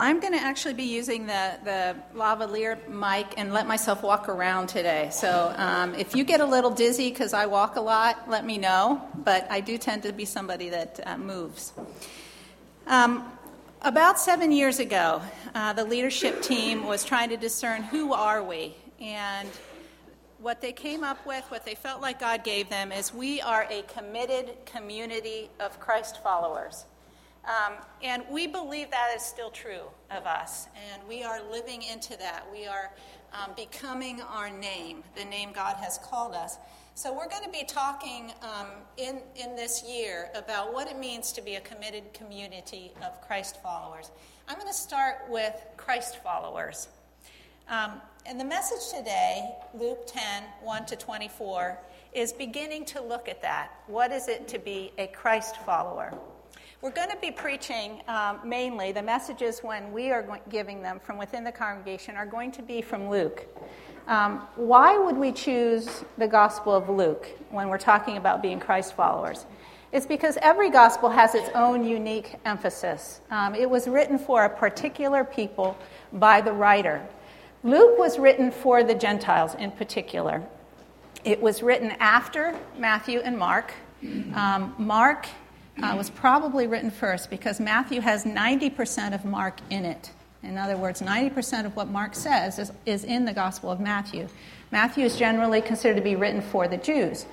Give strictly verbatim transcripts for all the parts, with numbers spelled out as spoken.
I'm going to actually be using the, the lavalier mic and let myself walk around today. So um, if you get a little dizzy because I walk a lot, let me know. But I do tend to be somebody that uh, moves. Um, about seven years ago, uh, the leadership team was trying to discern who are we. And what they came up with, what they felt like God gave them, is we are a committed community of Christ followers. Um, and we believe that is still true of us, and we are living into that. We are um, becoming our name, the name God has called us. So we're going to be talking um, in, in this year about what it means to be a committed community of Christ followers. I'm going to start with Christ followers. Um, and the message today, Luke ten, one to twenty-four, is beginning to look at that. What is it to be a Christ follower? We're going to be preaching um, mainly, the messages when we are going, giving them from within the congregation are going to be from Luke. Um, why would we choose the Gospel of Luke when we're talking about being Christ followers? It's because every gospel has its own unique emphasis. Um, it was written for a particular people by the writer. Luke was written for the Gentiles in particular. It was written after Matthew and Mark. Um, Mark Uh, was probably written first because Matthew has ninety percent of Mark in it. In other words, ninety percent of what Mark says is, is in the Gospel of Matthew. Matthew is generally considered to be written for the Jews.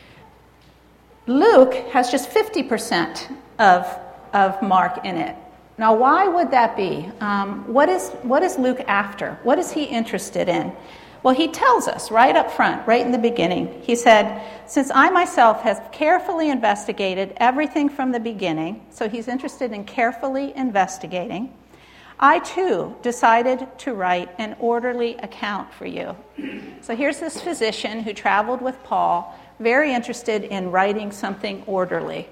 Luke has just fifty percent of, of Mark in it. Now, why would that be? Um, what is, what is Luke after? What is he interested in? Well, he tells us right up front, right in the beginning. He said, since I myself have carefully investigated everything from the beginning, so he's interested in carefully investigating, I too decided to write an orderly account for you. So here's this physician who traveled with Paul, very interested in writing something orderly.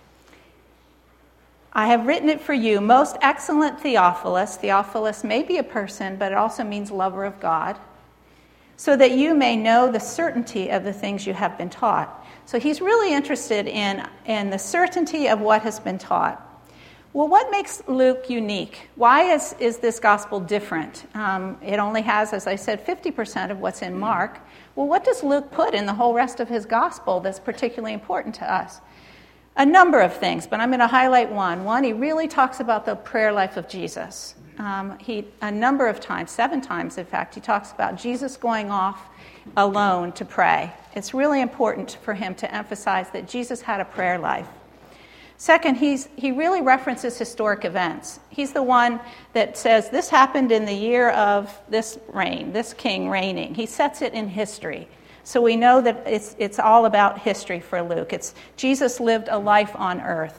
I have written it for you, most excellent Theophilus. Theophilus may be a person, but it also means lover of God. So that you may know the certainty of the things you have been taught. So he's really interested in, in the certainty of what has been taught. Well, what makes Luke unique? Why is, is this gospel different? Um, it only has, as I said, fifty percent of what's in Mark. Well, what does Luke put in the whole rest of his gospel that's particularly important to us? A number of things, but I'm going to highlight one. One, he really talks about the prayer life of Jesus. Um, he a number of times, seven times in fact, he talks about Jesus going off alone to pray. It's really important for him to emphasize that Jesus had a prayer life. Second, he's he really references historic events. He's the one that says this happened in the year of this reign, this king reigning. He sets it in history. So we know that it's it's all about history for Luke. It's Jesus lived a life on earth.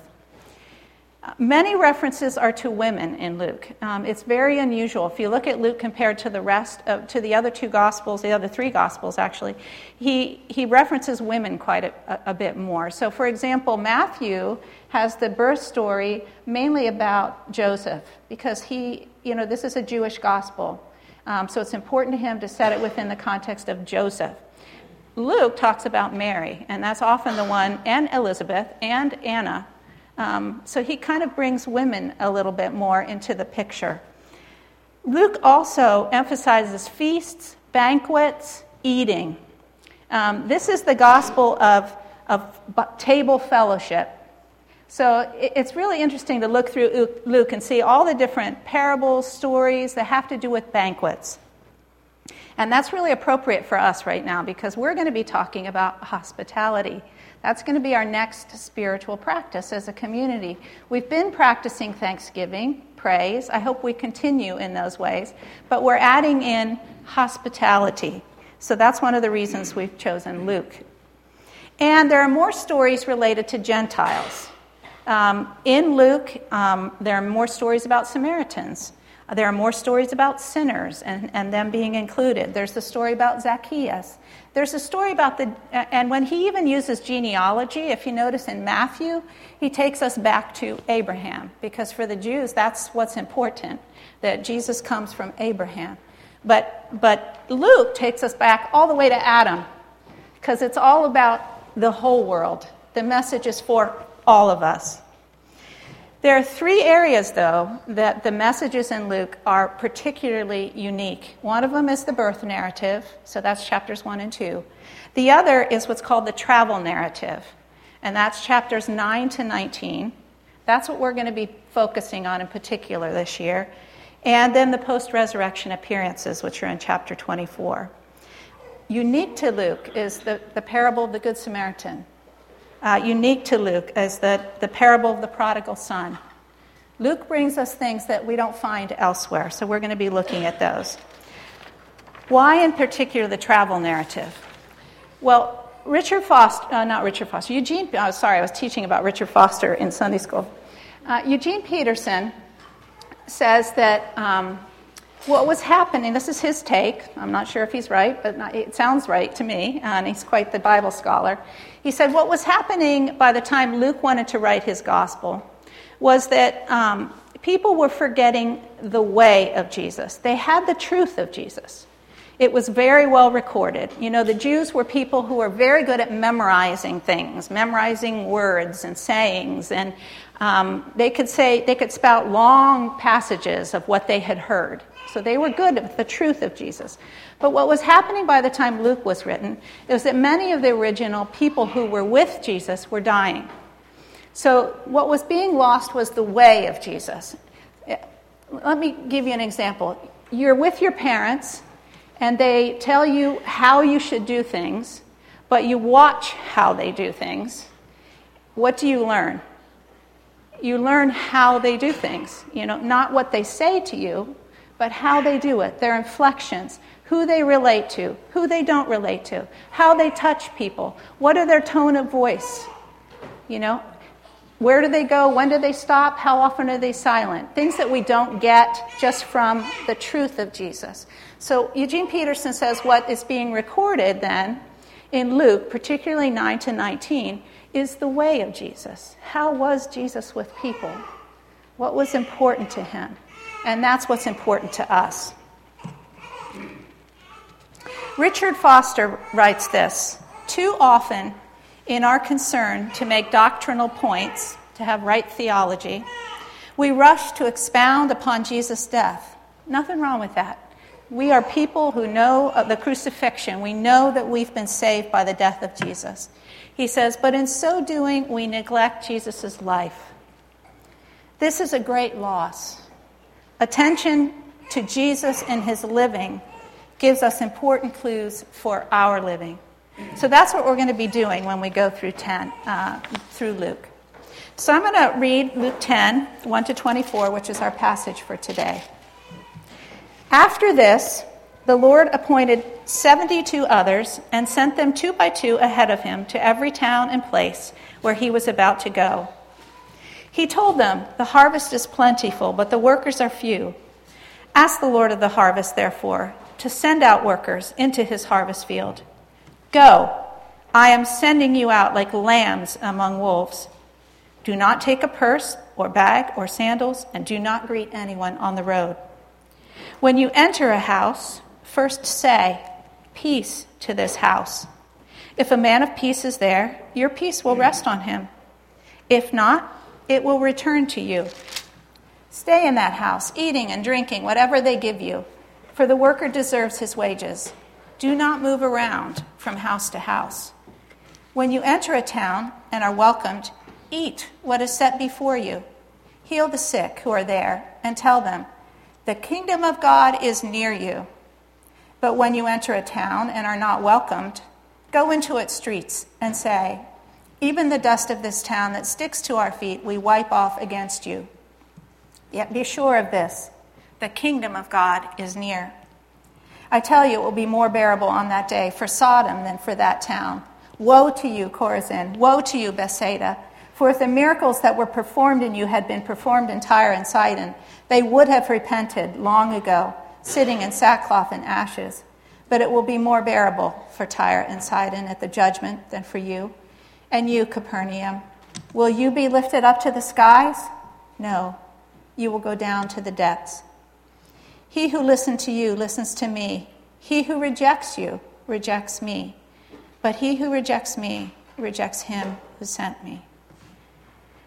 Many references are to women in Luke. Um, it's very unusual. If you look at Luke compared to the rest of, to the other two Gospels, the other three Gospels actually, he he references women quite a, a, a bit more. So, for example, Matthew has the birth story mainly about Joseph because he, you know, this is a Jewish Gospel, um, so it's important to him to set it within the context of Joseph. Luke talks about Mary, and that's often the one, and Elizabeth and Anna. Um, so he kind of brings women a little bit more into the picture. Luke also emphasizes feasts, banquets, eating. Um, this is the gospel of, of table fellowship. So it, it's really interesting to look through Luke and see all the different parables, stories that have to do with banquets. And that's really appropriate for us right now because we're going to be talking about hospitality. That's going to be our next spiritual practice as a community. We've been practicing thanksgiving, praise. I hope we continue in those ways. But we're adding in hospitality. So that's one of the reasons we've chosen Luke. And there are more stories related to Gentiles. Um, in Luke, um, there are more stories about Samaritans. There are more stories about sinners and, and them being included. There's the story about Zacchaeus. There's a story about the, and when he even uses genealogy, if you notice in Matthew, he takes us back to Abraham, because for the Jews, that's what's important, that Jesus comes from Abraham. But, but Luke takes us back all the way to Adam, because it's all about the whole world. The message is for all of us. There are three areas, though, that the messages in Luke are particularly unique. One of them is the birth narrative, so that's chapters one and two. The other is what's called the travel narrative, and that's chapters nine to nineteen. That's what we're going to be focusing on in particular this year. And then the post-resurrection appearances, which are in chapter twenty-four. Unique to Luke is the, the parable of the Good Samaritan. Uh, unique to Luke is the, the parable of the prodigal son. Luke brings us things that we don't find elsewhere, so we're going to be looking at those. Why in particular the travel narrative? Well, Richard Foster, uh, not Richard Foster, Eugene, oh, sorry, I was teaching about Richard Foster in Sunday school. Uh, Eugene Peterson says that um, what was happening, this is his take, I'm not sure if he's right, but not, it sounds right to me, and he's quite the Bible scholar. He said what was happening by the time Luke wanted to write his gospel was that um, people were forgetting the way of Jesus. They had the truth of Jesus. It was very well recorded. You know, the Jews were people who were very good at memorizing things, memorizing words and sayings, and um, they could say, they could spout long passages of what they had heard. So they were good at the truth of Jesus. But what was happening by the time Luke was written is that many of the original people who were with Jesus were dying. So what was being lost was the way of Jesus. Let me give you an example. You're with your parents, and they tell you how you should do things, but you watch how they do things. What do you learn? You learn how they do things. You know, not what they say to you, but how they do it, their inflections, who they relate to, who they don't relate to, how they touch people, what are their tone of voice, you know, where do they go, when do they stop, how often are they silent, things that we don't get just from the truth of Jesus. So Eugene Peterson says what is being recorded then in Luke, particularly nine to nineteen, is the way of Jesus. How was Jesus with people? What was important to him? And that's what's important to us. Richard Foster writes this: too often, in our concern to make doctrinal points, to have right theology, we rush to expound upon Jesus' death. Nothing wrong with that. We are people who know of the crucifixion. We know that we've been saved by the death of Jesus. He says, but in so doing, we neglect Jesus' life. This is a great loss. Attention to Jesus and his living gives us important clues for our living. So that's what we're going to be doing when we go through ten, uh, through Luke. So I'm going to read Luke ten, one to twenty-four, which is our passage for today. After this, the Lord appointed seventy-two others and sent them two by two ahead of him to every town and place where he was about to go. He told them, the harvest is plentiful, but the workers are few. Ask the Lord of the harvest, therefore, to send out workers into his harvest field. Go, I am sending you out like lambs among wolves. Do not take a purse or bag or sandals, and do not greet anyone on the road. When you enter a house, first say, peace to this house. If a man of peace is there, your peace will rest on him. If not, it will return to you. Stay in that house, eating and drinking whatever they give you, for the worker deserves his wages. Do not move around from house to house. When you enter a town and are welcomed, eat what is set before you. Heal the sick who are there and tell them, the kingdom of God is near you. But when you enter a town and are not welcomed, go into its streets and say, even the dust of this town that sticks to our feet we wipe off against you. Yet be sure of this, the kingdom of God is near. I tell you, it will be more bearable on that day for Sodom than for that town. Woe to you, Chorazin! Woe to you, Bethsaida! For if the miracles that were performed in you had been performed in Tyre and Sidon, they would have repented long ago, sitting in sackcloth and ashes. But it will be more bearable for Tyre and Sidon at the judgment than for you. And you, Capernaum, will you be lifted up to the skies? No, you will go down to the depths. He who listened to you listens to me. He who rejects you rejects me. But he who rejects me rejects him who sent me.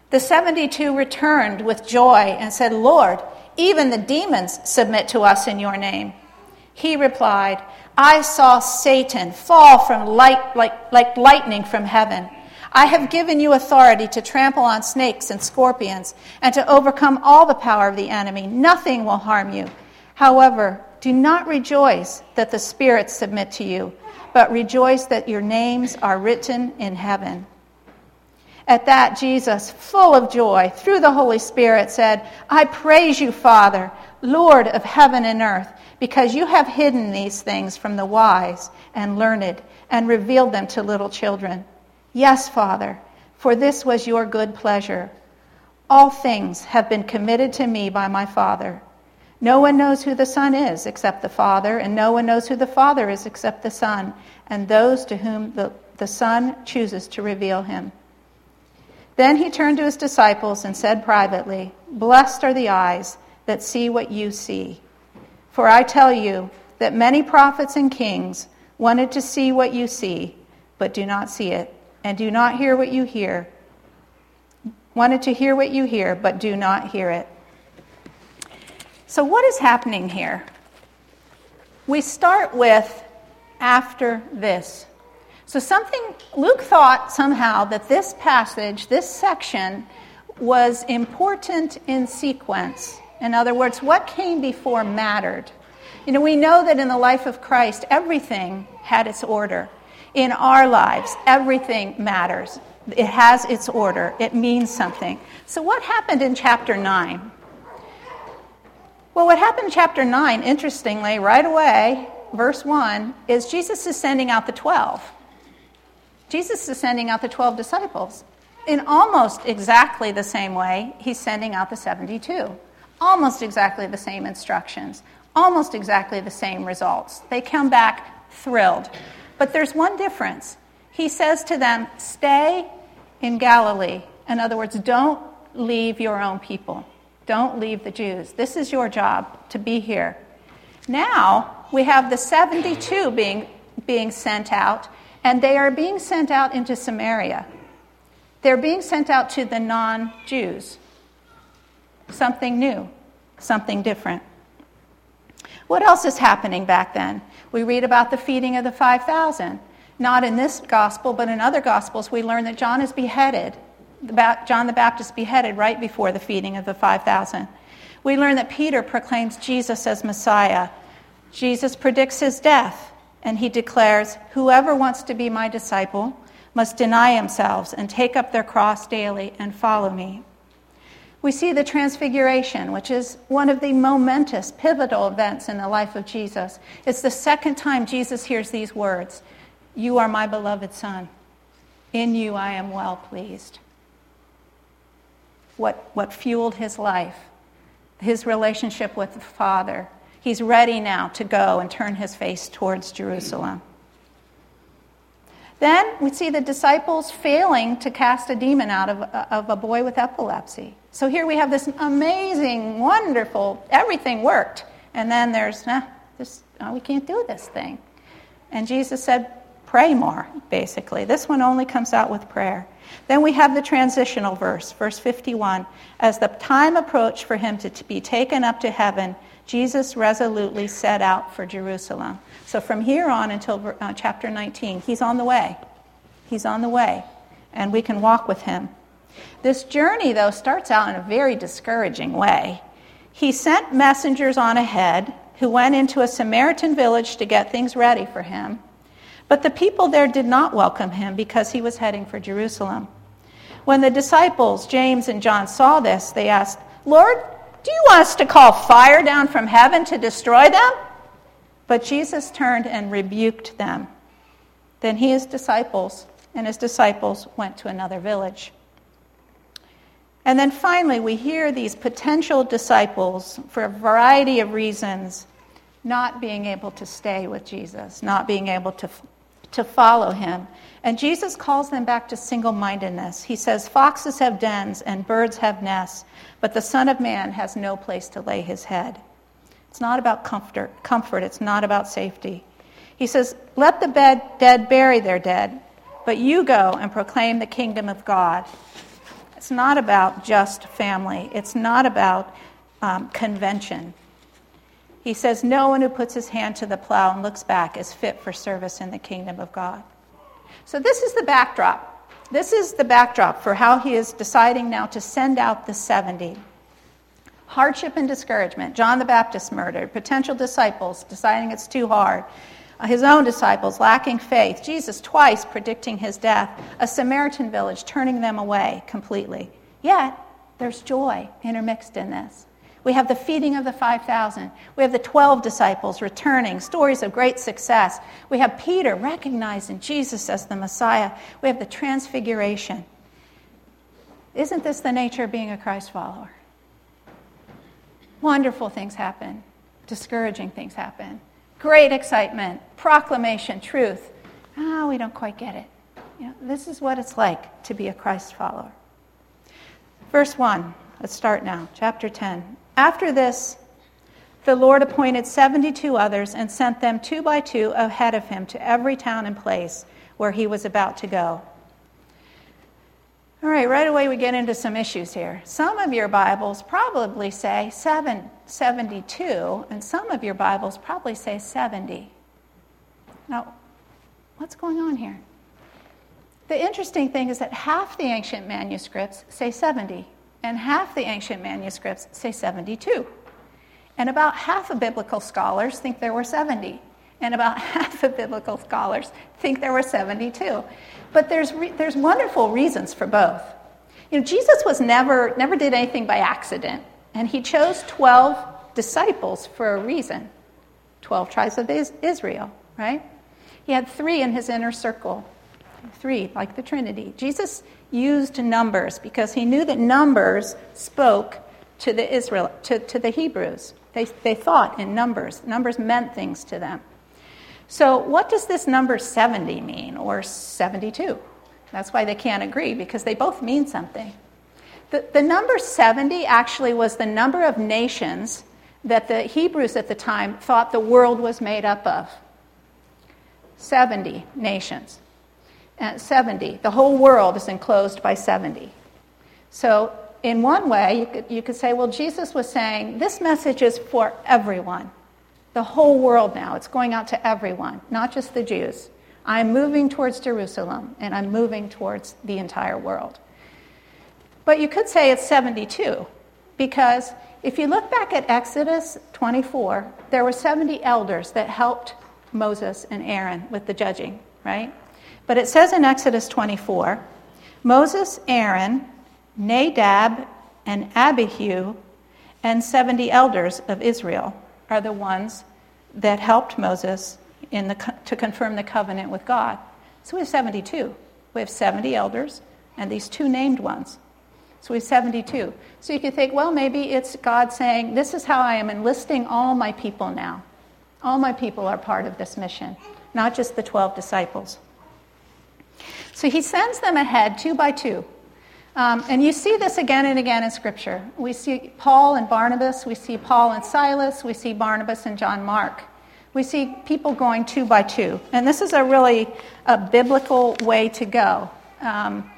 The seventy-two returned with joy and said, "Lord, even the demons submit to us in your name." He replied, "I saw Satan fall from light like, like lightning from heaven. I have given you authority to trample on snakes and scorpions and to overcome all the power of the enemy. Nothing will harm you. However, do not rejoice that the spirits submit to you, but rejoice that your names are written in heaven." At that, Jesus, full of joy, through the Holy Spirit, said, "I praise you, Father, Lord of heaven and earth, because you have hidden these things from the wise and learned and revealed them to little children. Yes, Father, for this was your good pleasure. All things have been committed to me by my Father. No one knows who the Son is except the Father, and no one knows who the Father is except the Son, and those to whom the, the Son chooses to reveal him." Then he turned to his disciples and said privately, "Blessed are the eyes that see what you see. For I tell you that many prophets and kings wanted to see what you see, but do not see it, and do not hear what you hear. Wanted to hear what you hear, but do not hear it." So what is happening here? We start with "after this." So something, Luke thought somehow that this passage, this section, was important in sequence. In other words, what came before mattered. You know, we know that in the life of Christ, everything had its order. In our lives, everything matters. It has its order. It means something. So what happened in chapter nine? Well, what happened in chapter nine, interestingly, right away, verse one, is Jesus is sending out the twelve. Jesus is sending out the twelve disciples. In almost exactly the same way, he's sending out the seventy-two. Almost exactly the same instructions. Almost exactly the same results. They come back thrilled. But there's one difference. He says to them, "Stay in Galilee." In other words, don't leave your own people. Don't leave the Jews. This is your job, to be here. Now, we have the seventy-two being, being sent out, and they are being sent out into Samaria. They're being sent out to the non-Jews. Something new, something different. What else is happening back then? We read about the feeding of the five thousand. Not in this gospel, but in other gospels, we learn that John is beheaded. John the Baptist beheaded right before the feeding of the five thousand. We learn that Peter proclaims Jesus as Messiah. Jesus predicts his death. And he declares, "Whoever wants to be my disciple must deny themselves and take up their cross daily and follow me." We see the Transfiguration, which is one of the momentous, pivotal events in the life of Jesus. It's the second time Jesus hears these words, "You are my beloved Son. In you I am well pleased." What, what fueled his life, his relationship with the Father. He's ready now to go and turn his face towards Jerusalem. Then we see the disciples failing to cast a demon out of, of a boy with epilepsy. So here we have this amazing, wonderful, everything worked. And then there's, nah, this, oh, we can't do this thing. And Jesus said, pray more, basically. This one only comes out with prayer. Then we have the transitional verse, verse fifty-one. As the time approached for him to, to be taken up to heaven, Jesus resolutely set out for Jerusalem. So from here on until uh, chapter nineteen, he's on the way. He's on the way, and we can walk with him. This journey, though, starts out in a very discouraging way. He sent messengers on ahead who went into a Samaritan village to get things ready for him. But the people there did not welcome him because he was heading for Jerusalem. When the disciples, James and John, saw this, they asked, "Lord, do you want us to call fire down from heaven to destroy them?" But Jesus turned and rebuked them. Then he his disciples and his disciples went to another village. And then finally, we hear these potential disciples, for a variety of reasons, not being able to stay with Jesus, not being able to, to follow him. And Jesus calls them back to single-mindedness. He says, "Foxes have dens and birds have nests, but the Son of Man has no place to lay his head." It's not about comfort. Comfort. It's not about safety. He says, "Let the bed, dead bury their dead, but you go and proclaim the kingdom of God." It's not about just family. It's not about um, convention. He says, no one who puts his hand to the plow and looks back is fit for service in the kingdom of God. So this is the backdrop. This is the backdrop for how he is deciding now to send out the seventy. Hardship and discouragement. John the Baptist murdered. Potential disciples deciding it's too hard. His own disciples lacking faith. Jesus twice predicting his death. A Samaritan village turning them away completely. Yet, there's joy intermixed in this. We have the feeding of the five thousand. We have the twelve disciples returning, stories of great success. We have Peter recognizing Jesus as the Messiah. We have the transfiguration. Isn't this the nature of being a Christ follower? Wonderful things happen. Discouraging things happen. Great excitement, proclamation, truth. Ah, we don't quite get it. You know, this is what it's like to be a Christ follower. Verse one, let's start now, chapter ten. After this, the Lord appointed seventy-two others and sent them two by two ahead of him to every town and place where he was about to go. All right, right away we get into some issues here. Some of your Bibles probably say seven, seventy-two, and some of your Bibles probably say seventy. Now, what's going on here? The interesting thing is that half the ancient manuscripts say seventy, and half the ancient manuscripts say seventy-two. And about half of biblical scholars think there were seventy, and about half of biblical scholars think there were seventy-two. But there's re- there's wonderful reasons for both. You know, Jesus was never never did anything by accident, and he chose twelve disciples for a reason. twelve tribes of Israel, right? He had three in his inner circle, three like the Trinity. Jesus used numbers because he knew that numbers spoke to the Israel to, to the Hebrews. They they thought in numbers. Numbers meant things to them. So what does this number seventy mean, or seventy-two? That's why they can't agree, because they both mean something. The, the number seventy actually was the number of nations that the Hebrews at the time thought the world was made up of. seventy nations. And seventy. The whole world is enclosed by seventy. So in one way, you could, you could say, well, Jesus was saying, this message is for everyone. The whole world now. It's going out to everyone, not just the Jews. I'm moving towards Jerusalem, and I'm moving towards the entire world. But you could say it's seventy-two, because if you look back at Exodus twenty-four, there were seventy elders that helped Moses and Aaron with the judging, right? But it says in Exodus twenty-four, Moses, Aaron, Nadab, and Abihu, and seventy elders of Israel are the ones that helped Moses in the, to confirm the covenant with God. So we have seventy-two. We have seventy elders and these two named ones. So we have seventy-two. So you could think, well, maybe it's God saying, this is how I am enlisting all my people now. All my people are part of this mission, not just the twelve disciples. So he sends them ahead two by two. Um, and you see this again and again in Scripture. We see Paul and Barnabas. We see Paul and Silas. We see Barnabas and John Mark. We see people going two by two. And this is a really a biblical way to go. Um,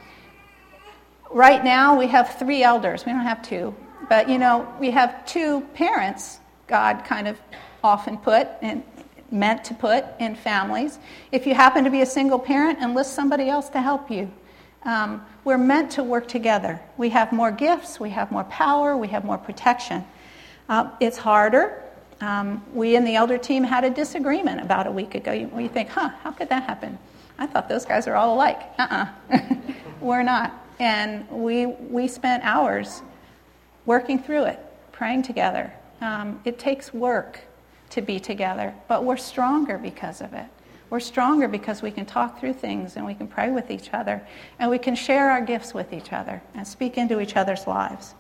right now, we have three elders. We don't have two. But, you know, we have two parents, God kind of often put and meant to put in families. If you happen to be a single parent, enlist somebody else to help you. Um, we're meant to work together. We have more gifts, we have more power, we have more protection. Uh, it's harder. Um, we in the elder team had a disagreement about a week ago. You, you think, huh, how could that happen? I thought those guys are all alike. Uh-uh. We're not. And we we spent hours working through it, praying together. Um, it takes work to be together, but we're stronger because of it. We're stronger because we can talk through things and we can pray with each other and we can share our gifts with each other and speak into each other's lives.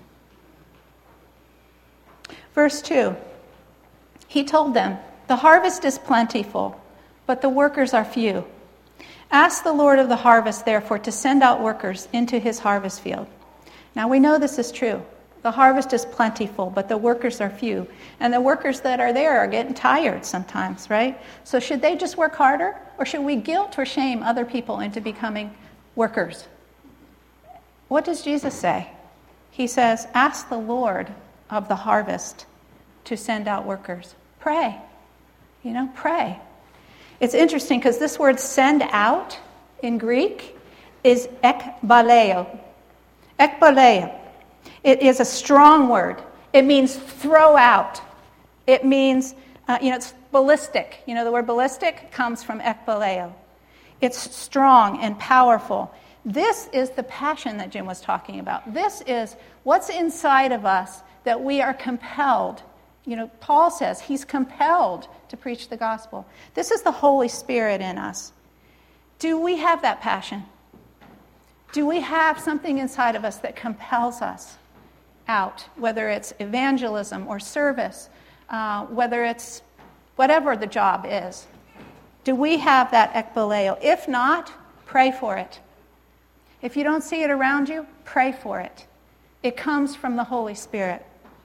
Verse two, he told them, the harvest is plentiful, but the workers are few. Ask the Lord of the harvest, therefore, to send out workers into his harvest field. Now we know this is true. The harvest is plentiful, but the workers are few. And the workers that are there are getting tired sometimes, right? So should they just work harder? Or should we guilt or shame other people into becoming workers? what does Jesus say? He says, ask the Lord of the harvest to send out workers. Pray. You know, pray. It's interesting because this word send out in Greek is ekbaleo. Ekbaleo. It is a strong word. It means throw out. It means, uh, you know, it's ballistic. You know, the word ballistic comes from ekbaleo. It's strong and powerful. This is the passion that Jim was talking about. This is what's inside of us that we are compelled. You know, Paul says he's compelled to preach the gospel. This is the Holy Spirit in us. Do we have that passion? Do we have something inside of us that compels us out, whether it's evangelism or service, uh, whether it's whatever the job is? Do we have that ekbaleo? If not, pray for it. If you don't see it around you, pray for it. It comes from the Holy Spirit.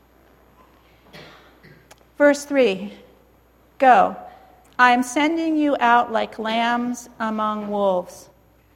Verse three, go. I am sending you out like lambs among wolves.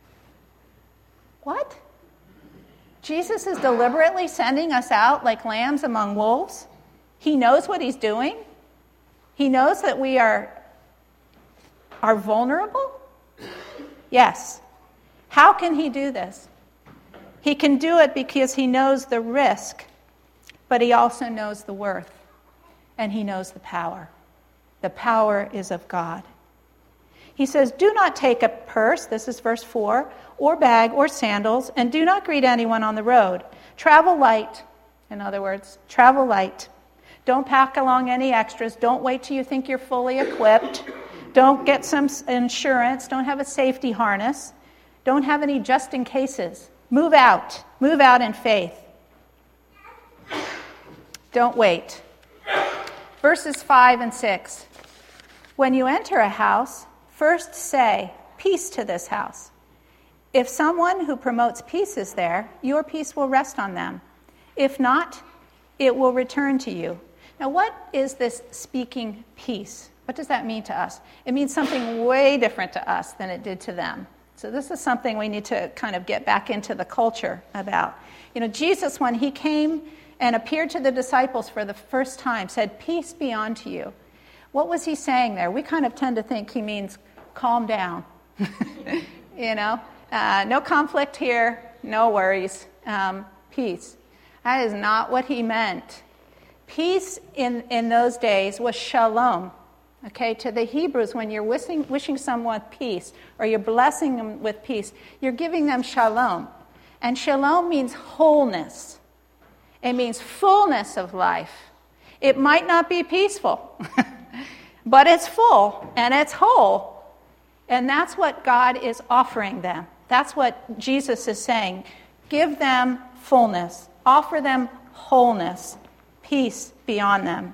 What? Jesus is deliberately sending us out like lambs among wolves? He knows what he's doing? He knows that we are, are vulnerable? Yes. How can he do this? He can do it because he knows the risk, but he also knows the worth, and he knows the power. The power is of God. He says, do not take a purse, this is verse four, or bag or sandals, and do not greet anyone on the road. Travel light, in other words, travel light. Don't pack along any extras. Don't wait till you think you're fully equipped. Don't get some insurance. Don't have a safety harness. Don't have any just in cases. Move out. Move out in faith. Don't wait. Verses five and six. When you enter a house, first say, peace to this house. If someone who promotes peace is there, your peace will rest on them. If not, it will return to you. Now, what is this speaking peace? What does that mean to us? It means something way different to us than it did to them. So this is something we need to kind of get back into the culture about. You know, Jesus, when he came and appeared to the disciples for the first time, said, peace be unto you. What was he saying there? We kind of tend to think he means calm down. You know, uh, no conflict here, no worries, um, peace. That is not what he meant. Peace in, in those days was shalom. Okay, to the Hebrews, when you're wishing, wishing someone peace or you're blessing them with peace, you're giving them shalom. And shalom means wholeness. It means fullness of life. It might not be peaceful, but it's full and it's whole. And that's what God is offering them. That's what Jesus is saying. Give them fullness. Offer them wholeness. Peace beyond them.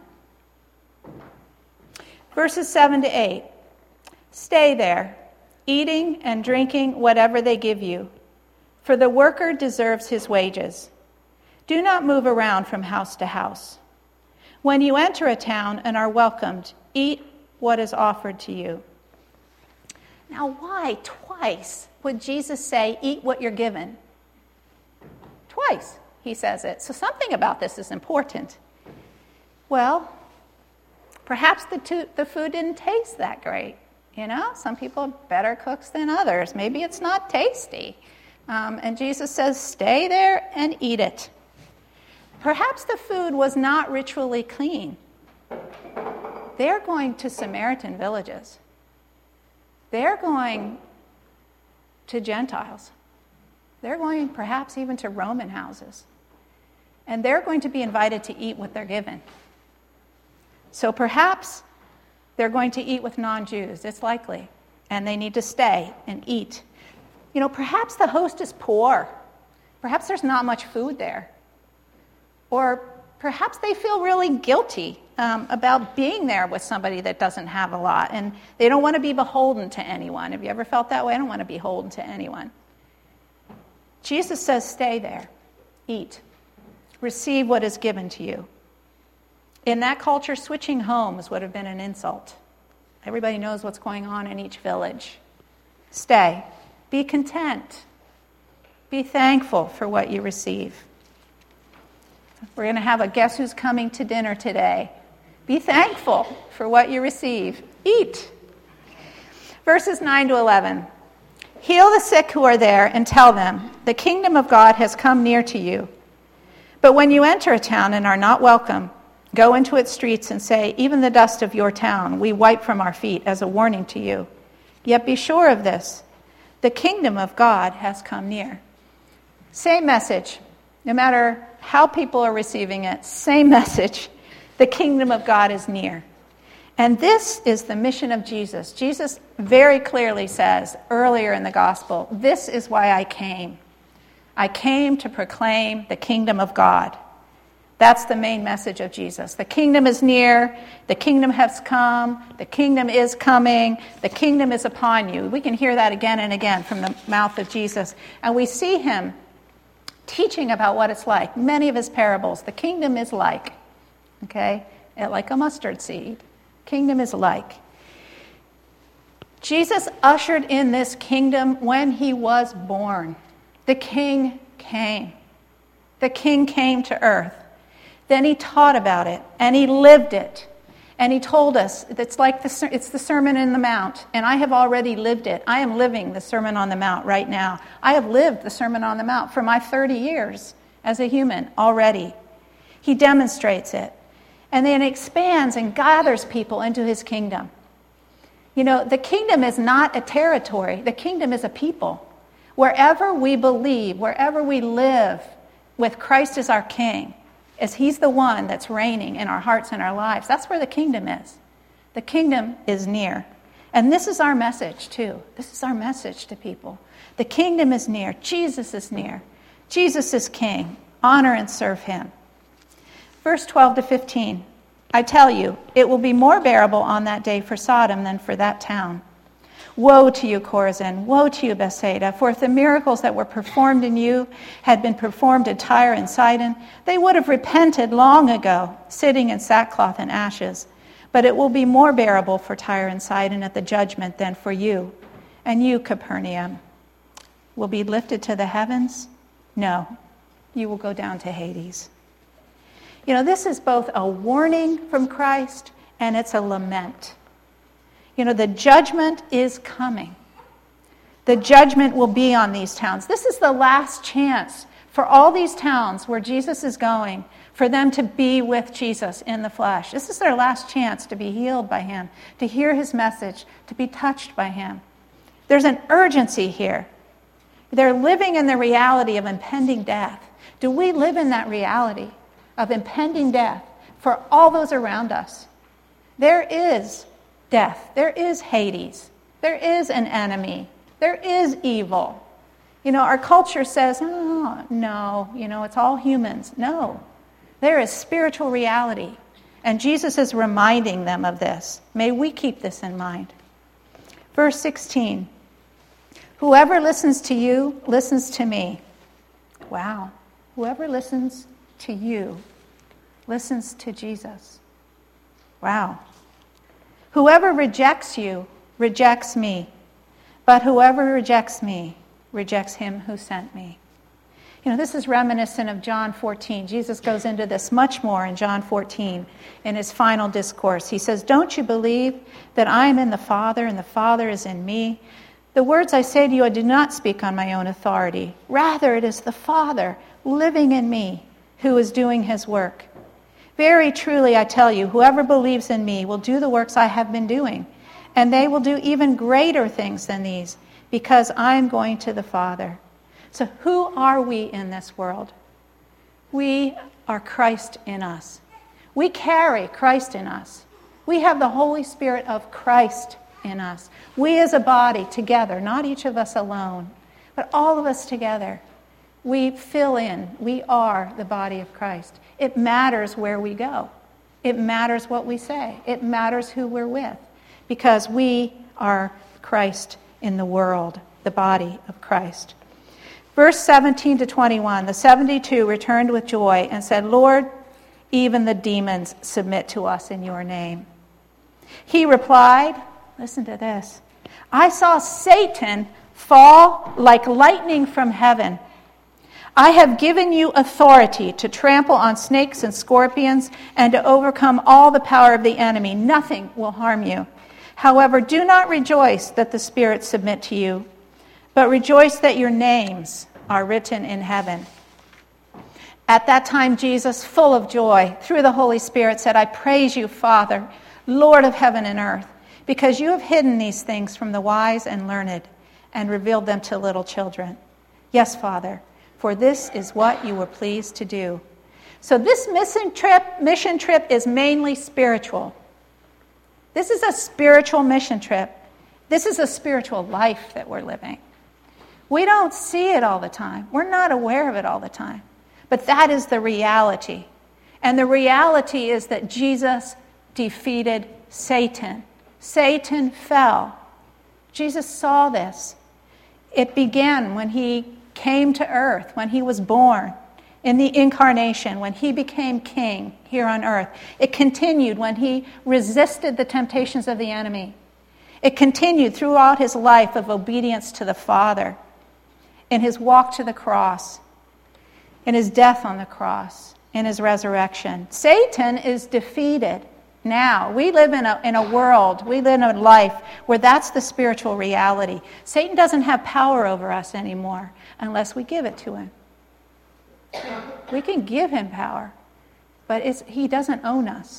Verses seven to eight. Stay there, eating and drinking whatever they give you, for the worker deserves his wages. Do not move around from house to house. When you enter a town and are welcomed, eat what is offered to you. Now, why twice would Jesus say, eat what you're given? Twice he says it. So something about this is important. Well, perhaps the, two, the food didn't taste that great. You know, some people are better cooks than others. Maybe it's not tasty. Um, and Jesus says, stay there and eat it. Perhaps the food was not ritually clean. They're going to Samaritan villages. They're going to Gentiles. They're going perhaps even to Roman houses. And they're going to be invited to eat what they're given. So perhaps they're going to eat with non-Jews. It's likely. And they need to stay and eat. You know, perhaps the host is poor. Perhaps there's not much food there. Or perhaps they feel really guilty um, about being there with somebody that doesn't have a lot. And they don't want to be beholden to anyone. Have you ever felt that way? I don't want to be beholden to anyone. Jesus says, stay there. Eat. Receive what is given to you. In that culture, switching homes would have been an insult. Everybody knows what's going on in each village. Stay. Be content. Be thankful for what you receive. We're going to have a guess who's coming to dinner today. Be thankful for what you receive. Eat. Verses nine to eleven. Heal the sick who are there and tell them, the kingdom of God has come near to you. But when you enter a town and are not welcome, go into its streets and say, even the dust of your town we wipe from our feet as a warning to you. Yet be sure of this, the kingdom of God has come near. Same message, no matter how people are receiving it, same message. The kingdom of God is near. And this is the mission of Jesus. Jesus very clearly says earlier in the gospel, this is why I came. I came to proclaim the kingdom of God. That's the main message of Jesus. The kingdom is near. The kingdom has come. The kingdom is coming. The kingdom is upon you. We can hear that again and again from the mouth of Jesus. And we see him teaching about what it's like. Many of his parables, the kingdom is like, okay, like a mustard seed. Kingdom is like. Jesus ushered in this kingdom when he was born. The king came. The king came to earth. Then he taught about it, and he lived it. And he told us it's like the, it's the Sermon on the Mount, and I have already lived it. I am living the Sermon on the Mount right now. I have lived the Sermon on the Mount for my thirty years as a human already. He demonstrates it. And then expands and gathers people into his kingdom. You know, the kingdom is not a territory. The kingdom is a people. Wherever we believe, wherever we live with Christ as our king, as he's the one that's reigning in our hearts and our lives, that's where the kingdom is. The kingdom is near. And this is our message, too. This is our message to people. The kingdom is near. Jesus is near. Jesus is king. Honor and serve him. Verse twelve to fifteen, I tell you, it will be more bearable on that day for Sodom than for that town. Woe to you, Chorazin! Woe to you, Bethsaida! For if the miracles that were performed in you had been performed in Tyre and Sidon, they would have repented long ago, sitting in sackcloth and ashes. But it will be more bearable for Tyre and Sidon at the judgment than for you. And you, Capernaum, will be lifted to the heavens? No, you will go down to Hades. You know, this is both a warning from Christ and it's a lament. You know, the judgment is coming. The judgment will be on these towns. This is the last chance for all these towns where Jesus is going, for them to be with Jesus in the flesh. This is their last chance to be healed by him, to hear his message, to be touched by him. There's an urgency here. They're living in the reality of impending death. Do we live in that reality of impending death for all those around us? There is death. There is Hades. There is an enemy. There is evil. You know, our culture says, oh, no, you know, it's all humans. No, there is spiritual reality. And Jesus is reminding them of this. May we keep this in mind. Verse sixteen, whoever listens to you, listens to me. Wow. Whoever listens to you listens to Jesus. Wow. Whoever rejects you rejects me, but whoever rejects me rejects him who sent me. You know, this is reminiscent of John fourteen. Jesus goes into this much more in John fourteen in his final discourse. He says, don't you believe that I am in the Father and the Father is in me? The words I say to you I do not speak on my own authority. Rather, it is the Father living in me who is doing his work. Very truly, I tell you, whoever believes in me will do the works I have been doing, and they will do even greater things than these, because I am going to the Father. So who are we in this world? We are Christ in us. We carry Christ in us. We have the Holy Spirit of Christ in us. We as a body together, not each of us alone, but all of us together. We fill in. We are the body of Christ. It matters where we go. It matters what we say. It matters who we're with, because we are Christ in the world, the body of Christ. Verse seventeen to twenty-one, the seventy-two returned with joy and said, Lord, even the demons submit to us in your name. He replied, listen to this, I saw Satan fall like lightning from heaven. I have given you authority to trample on snakes and scorpions and to overcome all the power of the enemy. Nothing will harm you. However, do not rejoice that the spirits submit to you, but rejoice that your names are written in heaven." At that time, Jesus, full of joy, through the Holy Spirit, said, "I praise you, Father, Lord of heaven and earth, because you have hidden these things from the wise and learned and revealed them to little children. Yes, Father, for this is what you were pleased to do." So this mission trip, mission trip is mainly spiritual. This is a spiritual mission trip. This is a spiritual life that we're living. We don't see it all the time. We're not aware of it all the time. But that is the reality. And the reality is that Jesus defeated Satan. Satan fell. Jesus saw this. It began when he came to earth, when he was born, in the incarnation, when he became king here on earth. It continued when he resisted the temptations of the enemy. It continued throughout his life of obedience to the Father, in his walk to the cross, in his death on the cross, in his resurrection. Satan is defeated now. We live in a, in a world, we live in a life where that's the spiritual reality. Satan doesn't have power over us anymore unless we give it to him. We can give him power, but it's, he doesn't own us.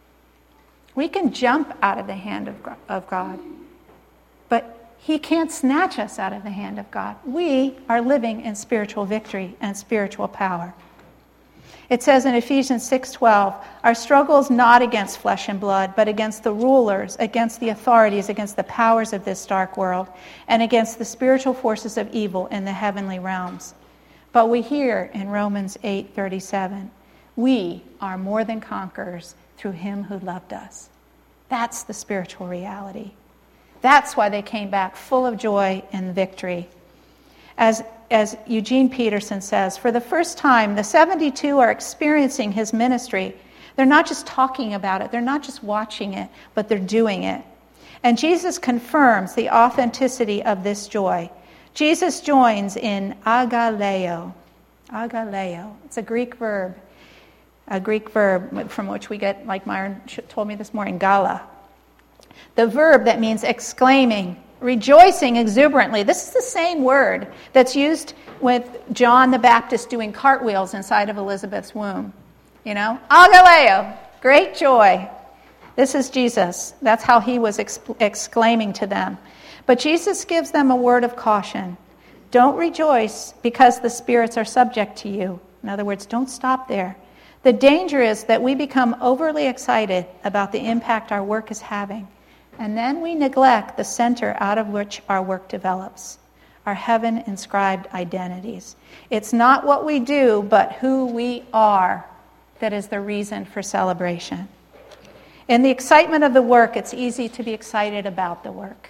We can jump out of the hand of, of God, but he can't snatch us out of the hand of God. We are living in spiritual victory and spiritual power. It says in Ephesians six twelve, "Our struggle is not against flesh and blood, but against the rulers, against the authorities, against the powers of this dark world, and against the spiritual forces of evil in the heavenly realms." But we hear in Romans eight thirty-seven, "We are more than conquerors through him who loved us." That's the spiritual reality. That's why they came back full of joy and victory. As, as Eugene Peterson says, for the first time, the seventy-two are experiencing his ministry. They're not just talking about it, they're not just watching it, but they're doing it. And Jesus confirms the authenticity of this joy. Jesus joins in agaleo. Agaleo. It's a Greek verb. A Greek verb from which we get, like Myron told me this morning, gala. The verb that means exclaiming, rejoicing exuberantly. This is the same word that's used with John the Baptist doing cartwheels inside of Elizabeth's womb. You know, agaleo, great joy. This is Jesus. That's how he was ex- exclaiming to them. But Jesus gives them a word of caution. Don't rejoice because the spirits are subject to you. In other words, don't stop there. The danger is that we become overly excited about the impact our work is having, and then we neglect the center out of which our work develops, our heaven-inscribed identities. It's not what we do, but who we are that is the reason for celebration. In the excitement of the work, it's easy to be excited about the work.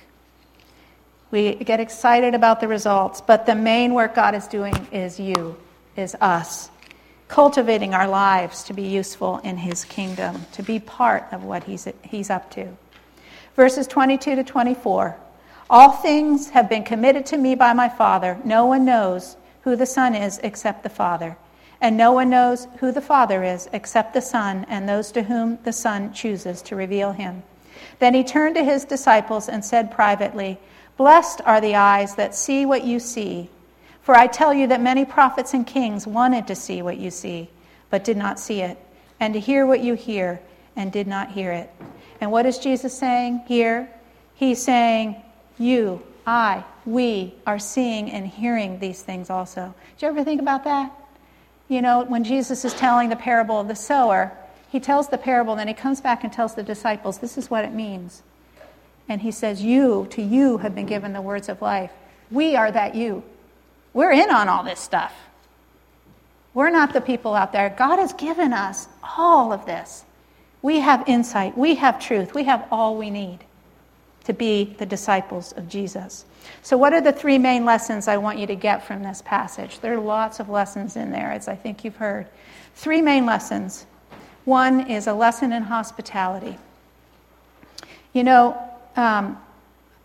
We get excited about the results, but the main work God is doing is you, is us, cultivating our lives to be useful in his kingdom, to be part of what he's, he's up to. Verses twenty-two to twenty-four, all things have been committed to me by my Father. No one knows who the Son is except the Father, and no one knows who the Father is except the Son and those to whom the Son chooses to reveal him. Then he turned to his disciples and said privately, "Blessed are the eyes that see what you see. For I tell you that many prophets and kings wanted to see what you see, but did not see it, and to hear what you hear, and did not hear it." And what is Jesus saying here? He's saying, you, I, we are seeing and hearing these things also. Did you ever think about that? You know, when Jesus is telling the parable of the sower, he tells the parable, then he comes back and tells the disciples, this is what it means. And he says, you, to you have been given the words of life. We are that you. We're in on all this stuff. We're not the people out there. God has given us all of this. We have insight. We have truth. We have all we need to be the disciples of Jesus. So what are the three main lessons I want you to get from this passage? There are lots of lessons in there, as I think you've heard. Three main lessons. One is a lesson in hospitality. You know, um,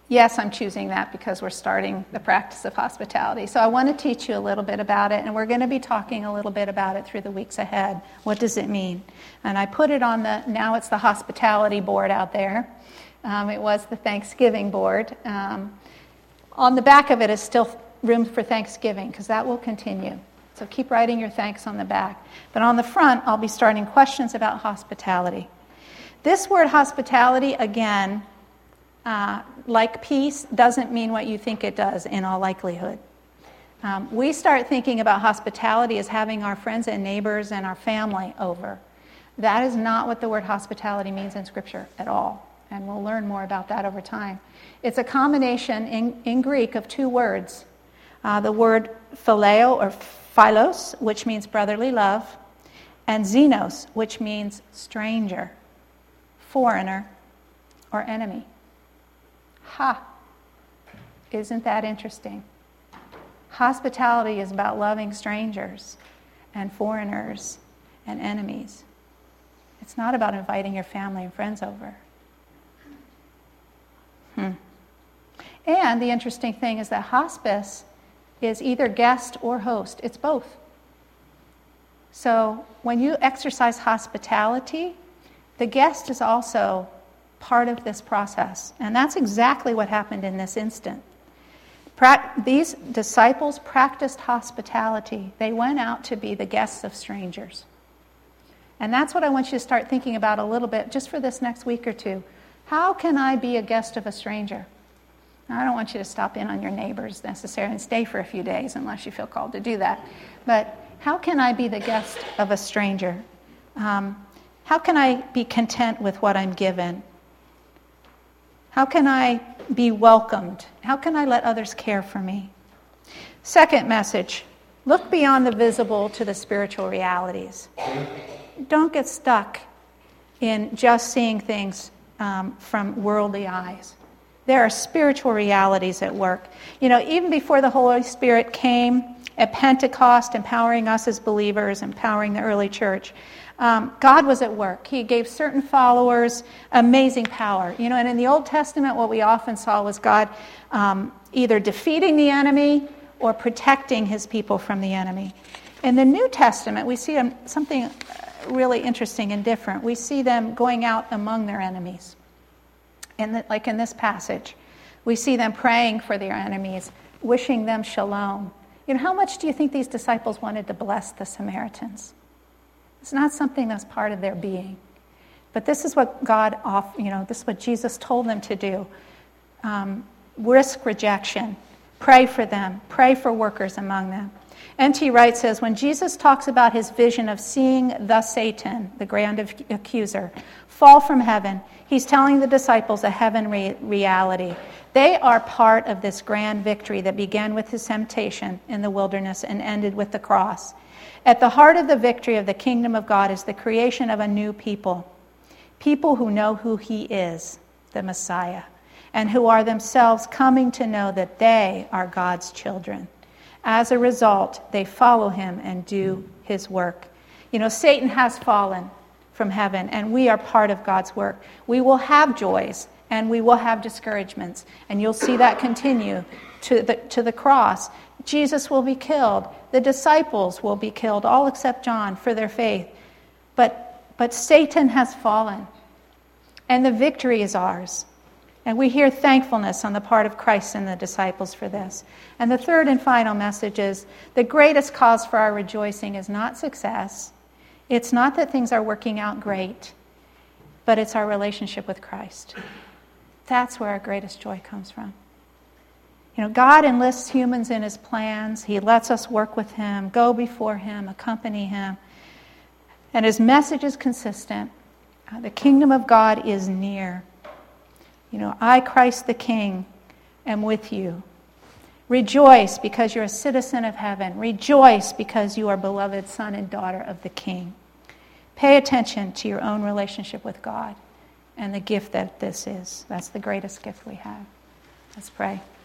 Yes, I'm choosing that because we're starting the practice of hospitality. So I want to teach you a little bit about it, and we're going to be talking a little bit about it through the weeks ahead. What does it mean? And I put it on the, now it's the hospitality board out there. Um, it was the Thanksgiving board. Um, on the back of it is still room for Thanksgiving, because that will continue. So keep writing your thanks on the back. But on the front, I'll be starting questions about hospitality. This word hospitality, again, Uh, like peace, doesn't mean what you think it does in all likelihood. Um, we start thinking about hospitality as having our friends and neighbors and our family over. That is not what the word hospitality means in Scripture at all, and we'll learn more about that over time. It's a combination in, in Greek of two words. Uh, the word phileo or philos, which means brotherly love, and xenos, which means stranger, foreigner, or enemy. Ha! Isn't that interesting? Hospitality is about loving strangers and foreigners and enemies. It's not about inviting your family and friends over. Hmm. And the interesting thing is that hospice is either guest or host. It's both. So when you exercise hospitality, the guest is also part of this process. And that's exactly what happened in this instant. Pra- these disciples practiced hospitality. They went out to be the guests of strangers. And that's what I want you to start thinking about a little bit just for this next week or two. How can I be a guest of a stranger? Now, I don't want you to stop in on your neighbors necessarily and stay for a few days unless you feel called to do that. But how can I be the guest of a stranger? Um, how can I be content with what I'm given? How can I be welcomed? How can I let others care for me? Second message, look beyond the visible to the spiritual realities. Don't get stuck in just seeing things um, from worldly eyes. There are spiritual realities at work. You know, even before the Holy Spirit came at Pentecost, empowering us as believers, empowering the early church, Um, God was at work. He gave certain followers amazing power. You know, and in the Old Testament, what we often saw was God um, either defeating the enemy or protecting his people from the enemy. In the New Testament, we see them, something really interesting and different. We see them going out among their enemies. In the, like in this passage, we see them praying for their enemies, wishing them shalom. You know, how much do you think these disciples wanted to bless the Samaritans? It's not something that's part of their being. But this is what God, off, you know, this is what Jesus told them to do. Um, risk rejection. Pray for them. Pray for workers among them. N T Wright says, when Jesus talks about his vision of seeing the Satan, the grand accuser, fall from heaven, he's telling the disciples a heaven re- reality. They are part of this grand victory that began with his temptation in the wilderness and ended with the cross. At the heart of the victory of the kingdom of God is the creation of a new people. People who know who he is, the Messiah, and who are themselves coming to know that they are God's children. As a result, they follow him and do his work. You know, Satan has fallen from heaven, and we are part of God's work. We will have joys, and we will have discouragements, and you'll see that continue to the, to the cross. Jesus will be killed. The disciples will be killed, all except John, for their faith. But, but Satan has fallen, and the victory is ours. And we hear thankfulness on the part of Christ and the disciples for this. And the third and final message is the greatest cause for our rejoicing is not success. It's not that things are working out great, but it's our relationship with Christ. That's where our greatest joy comes from. You know, God enlists humans in his plans. He lets us work with him, go before him, accompany him. And his message is consistent. Uh, the kingdom of God is near. You know, I, Christ the King, am with you. Rejoice because you're a citizen of heaven. Rejoice because you are beloved son and daughter of the King. Pay attention to your own relationship with God and the gift that this is. That's the greatest gift we have. Let's pray.